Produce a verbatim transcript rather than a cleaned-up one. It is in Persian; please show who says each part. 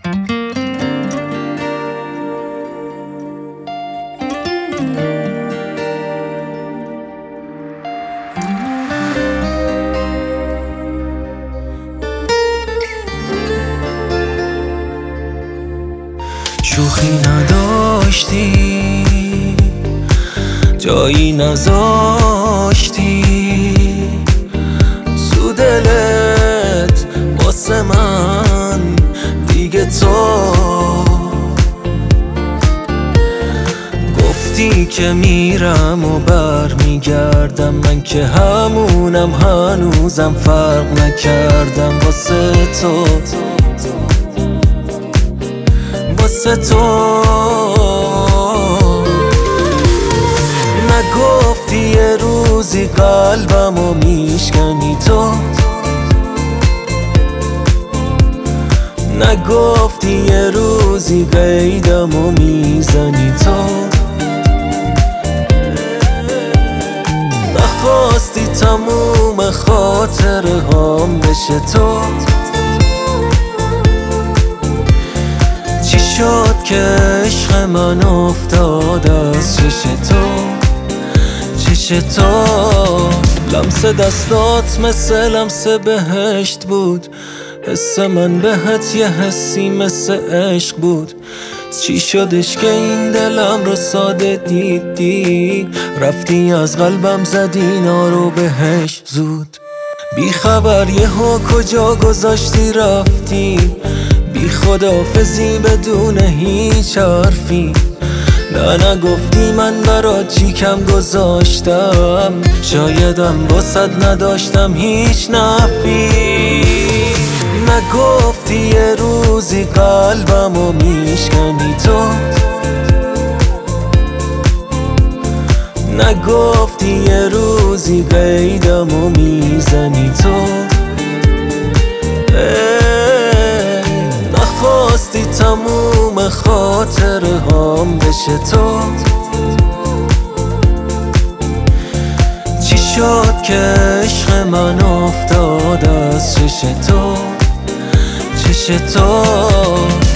Speaker 1: شوخی نداشتی، جایی نذاشتی تو دلت واسه من دیگه. تو گفتی که میرم و بر میگردم، من که همونم هنوزم فرق نکردم واسه تو، واسه تو. نگفتی یه روزی قلبمو میشکنی تو، نگفتی یه روزی قیدمو میزنی تو، نخواستی تموم خاطره هام بشه تو. چی شد که عشق من افتاد از چش تو، چش تو. لمس دستات مثل لمس بهشت بود، حس من بهت یه حسی مثل عشق بود. چی شدش که این دلم رو ساده دیدی، رفتی از قلبم زدی نارو بهش زود. بی خبر یهو کجا گذاشتی رفتی، بی خداحافظی بدون هیچ حرفی. نه نگفتی من برات چی کم گذاشتم، شایدم واسد نداشتم هیچ نفی. نگفتی یه روزی قلبمو میشکنی تو، نگفتی یه روزی قیدمو میزنی تو. نخواستی تموم خاطره هام بشه تو. چی شد که عشق من افتاد از چش تو، چش تو.